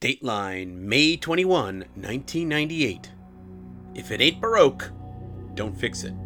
Dateline, May 21, 1998. If it ain't Baroque, don't fix it.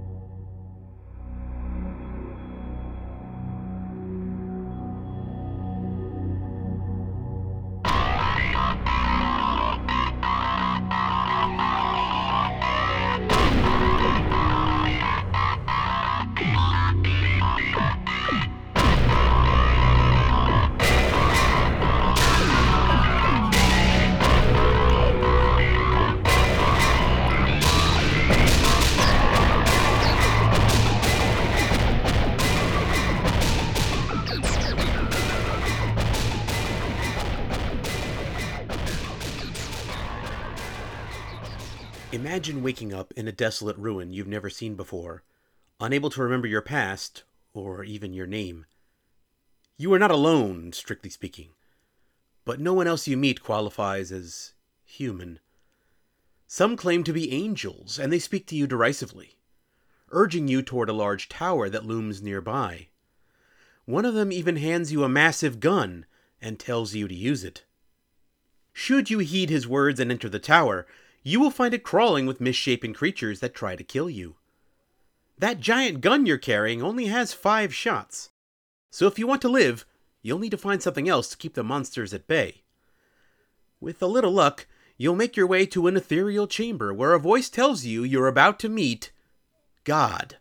Imagine waking up in a desolate ruin you've never seen before, unable to remember your past, or even your name. You are not alone, strictly speaking, but no one else you meet qualifies as human. Some claim to be angels, and they speak to you derisively, urging you toward a large tower that looms nearby. One of them even hands you a massive gun and tells you to use it. Should you heed his words and enter the tower, you will find it crawling with misshapen creatures that try to kill you. That giant gun you're carrying only has 5 shots, so if you want to live, you'll need to find something else to keep the monsters at bay. With a little luck, you'll make your way to an ethereal chamber where a voice tells you you're about to meet God.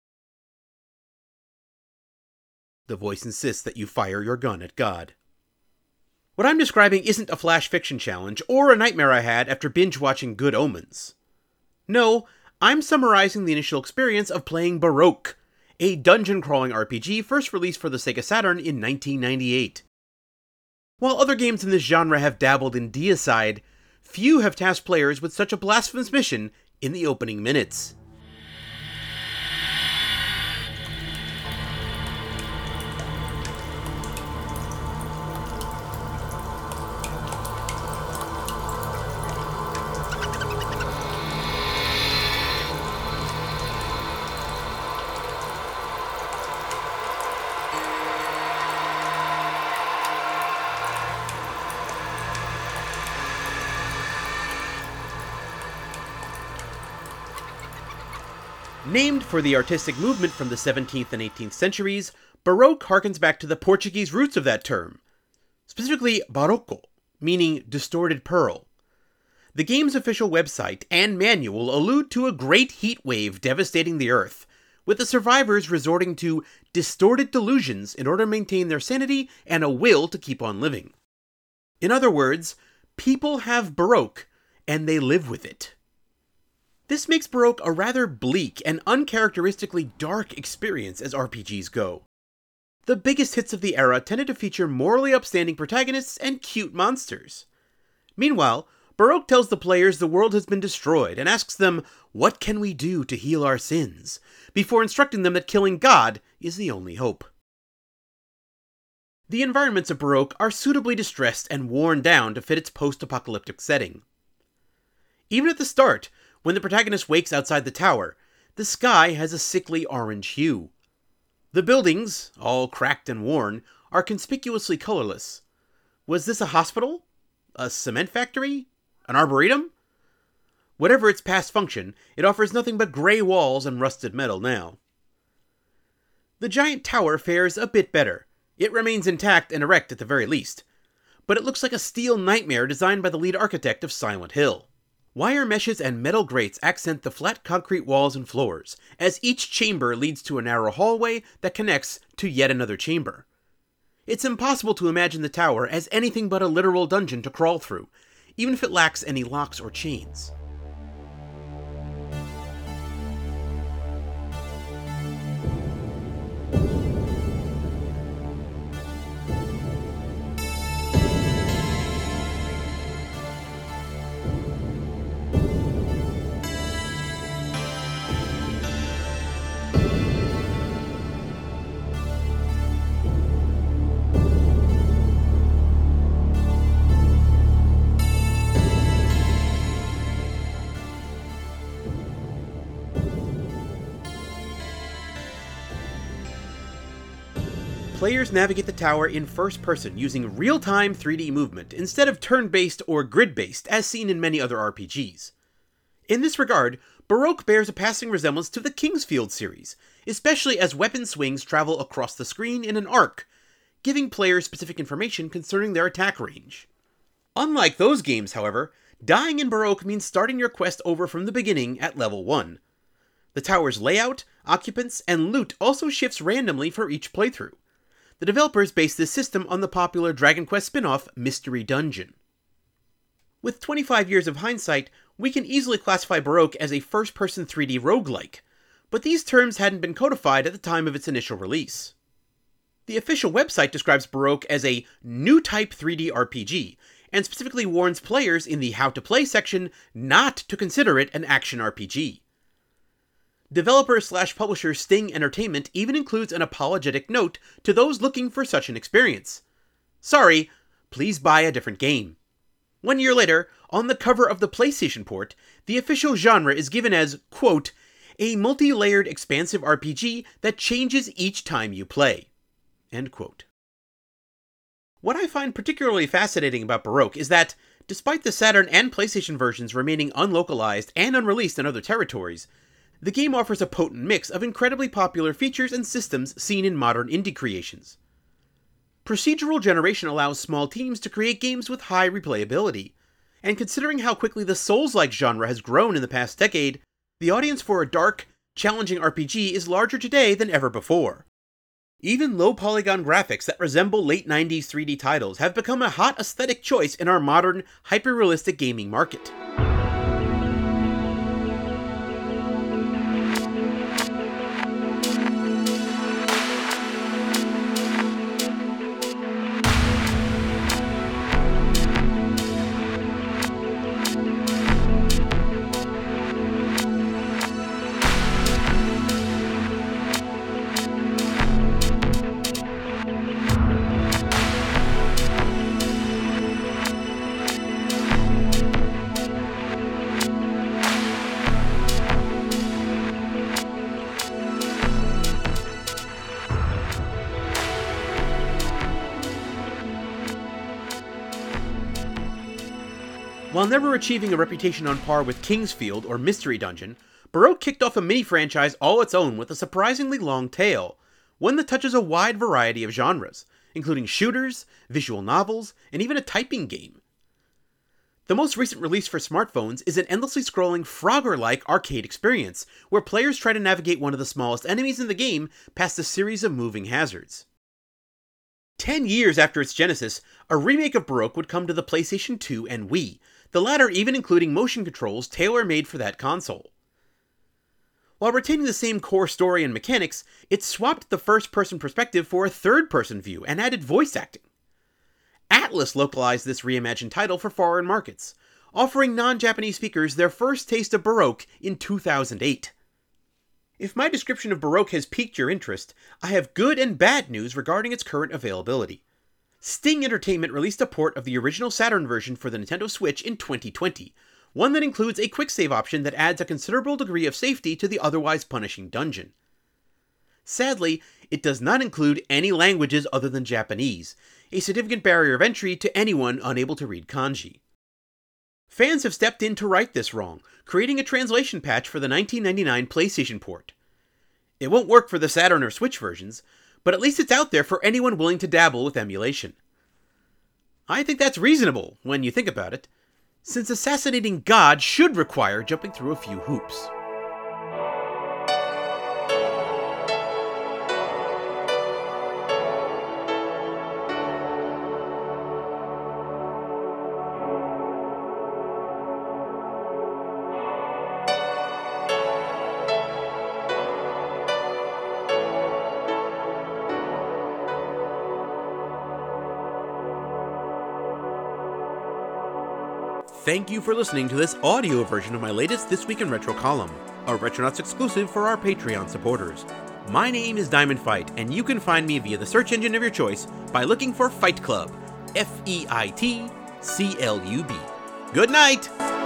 The voice insists that you fire your gun at God. What I'm describing isn't a flash fiction challenge or a nightmare I had after binge-watching Good Omens. No, I'm summarizing the initial experience of playing Baroque, a dungeon-crawling RPG first released for the Sega Saturn in 1998. While other games in this genre have dabbled in deicide, few have tasked players with such a blasphemous mission in the opening minutes. Named for the artistic movement from the 17th and 18th centuries, Baroque harkens back to the Portuguese roots of that term, specifically barroco, meaning distorted pearl. The game's official website and manual allude to a great heat wave devastating the Earth, with the survivors resorting to distorted delusions in order to maintain their sanity and a will to keep on living. In other words, people have Baroque, and they live with it. This makes Baroque a rather bleak and uncharacteristically dark experience as RPGs go. The biggest hits of the era tended to feature morally upstanding protagonists and cute monsters. Meanwhile, Baroque tells the players the world has been destroyed and asks them, "What can we do to heal our sins?" before instructing them that killing God is the only hope. The environments of Baroque are suitably distressed and worn down to fit its post-apocalyptic setting. Even at the start, when the protagonist wakes outside the tower, the sky has a sickly orange hue. The buildings, all cracked and worn, are conspicuously colorless. Was this a hospital? A cement factory? An arboretum? Whatever its past function, it offers nothing but gray walls and rusted metal now. The giant tower fares a bit better. It remains intact and erect at the very least, but it looks like a steel nightmare designed by the lead architect of Silent Hill. Wire meshes and metal grates accent the flat concrete walls and floors, as each chamber leads to a narrow hallway that connects to yet another chamber. It's impossible to imagine the tower as anything but a literal dungeon to crawl through, even if it lacks any locks or chains. players navigate the tower in first person using real-time 3D movement instead of turn-based or grid-based as seen in many other RPGs. In this regard, Baroque bears a passing resemblance to the Kingsfield series, especially as weapon swings travel across the screen in an arc, giving players specific information concerning their attack range. Unlike those games, however, dying in Baroque means starting your quest over from the beginning at level 1. The tower's layout, occupants, and loot also shifts randomly for each playthrough. The developers based this system on the popular Dragon Quest spin-off Mystery Dungeon. With 25 years of hindsight, we can easily classify Baroque as a first-person 3D roguelike, but these terms hadn't been codified at the time of its initial release. The official website describes Baroque as a new type 3D RPG, and specifically warns players in the How to Play section not to consider it an action RPG. Developer/publisher Sting Entertainment even includes an apologetic note to those looking for such an experience. Sorry, please buy a different game. 1 year later, on the cover of the PlayStation port, the official genre is given as, quote, a multi-layered expansive RPG that changes each time you play, end quote. What I find particularly fascinating about Baroque is that, despite the Saturn and PlayStation versions remaining unlocalized and unreleased in other territories, the game offers a potent mix of incredibly popular features and systems seen in modern indie creations. Procedural generation allows small teams to create games with high replayability, and considering how quickly the Souls-like genre has grown in the past decade, the audience for a dark, challenging RPG is larger today than ever before. Even low-polygon graphics that resemble late 90s 3D titles have become a hot aesthetic choice in our modern, hyper-realistic gaming market. While never achieving a reputation on par with Kingsfield or Mystery Dungeon, Baroque kicked off a mini-franchise all its own with a surprisingly long tail, one that touches a wide variety of genres, including shooters, visual novels, and even a typing game. The most recent release for smartphones is an endlessly scrolling Frogger-like arcade experience, where players try to navigate one of the smallest enemies in the game past a series of moving hazards. 10 years after its genesis, a remake of Baroque would come to the PlayStation 2 and Wii, the latter even including motion controls tailor-made for that console. While retaining the same core story and mechanics, it swapped the first-person perspective for a third-person view and added voice acting. Atlus localized this reimagined title for foreign markets, offering non-Japanese speakers their first taste of Baroque in 2008. If my description of Baroque has piqued your interest, I have good and bad news regarding its current availability. Sting Entertainment released a port of the original Saturn version for the Nintendo Switch in 2020, one that includes a quick save option that adds a considerable degree of safety to the otherwise punishing dungeon. Sadly, it does not include any languages other than Japanese, a significant barrier of entry to anyone unable to read kanji. Fans have stepped in to right this wrong, creating a translation patch for the 1999 PlayStation port. It won't work for the Saturn or Switch versions, but at least it's out there for anyone willing to dabble with emulation. I think that's reasonable, when you think about it, since assassinating God should require jumping through a few hoops. Thank you for listening to this audio version of my latest This Week in Retro column, a Retronauts exclusive for our Patreon supporters. My name is Diamond Fight, and you can find me via the search engine of your choice by looking for Fight Club, Feitclub. Good night!